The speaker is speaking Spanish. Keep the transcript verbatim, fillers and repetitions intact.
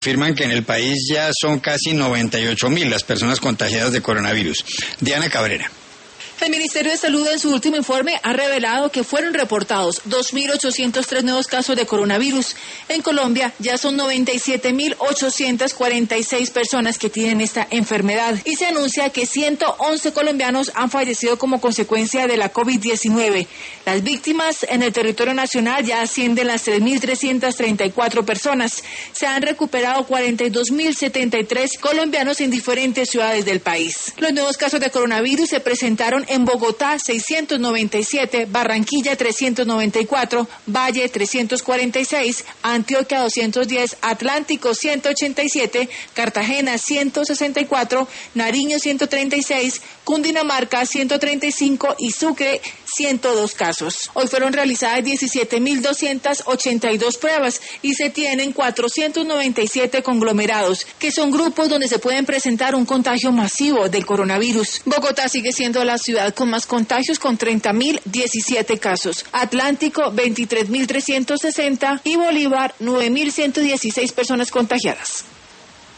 afirman que en el país ya son casi noventa y ocho mil las personas contagiadas de coronavirus. Diana Cabrera. El Ministerio de Salud en su último informe ha revelado que fueron reportados dos mil ochocientos tres nuevos casos de coronavirus. En Colombia ya son noventa y siete mil ochocientas cuarenta y seis personas que tienen esta enfermedad y se anuncia que ciento once colombianos han fallecido como consecuencia de la COVID diecinueve. Las víctimas en el territorio nacional ya ascienden las tres mil trescientas treinta y cuatro personas. Se han recuperado cuarenta y dos mil setenta y tres colombianos en diferentes ciudades del país. Los nuevos casos de coronavirus se presentaron en Bogotá seiscientos noventa y siete, Barranquilla trescientos noventa y cuatro, Valle trescientos cuarenta y seis, Antioquia doscientos diez, Atlántico ciento ochenta y siete, Cartagena ciento sesenta y cuatro, Nariño ciento treinta y seis, Cundinamarca ciento treinta y cinco y Sucre ciento dos casos. Hoy fueron realizadas diecisiete mil doscientas ochenta y dos pruebas y se tienen cuatrocientos noventa y siete conglomerados, que son grupos donde se pueden presentar un contagio masivo del coronavirus. Bogotá sigue siendo la ciudad con más contagios con treinta mil diecisiete casos. Atlántico veintitrés mil trescientos sesenta y Bolívar nueve mil ciento dieciséis personas contagiadas.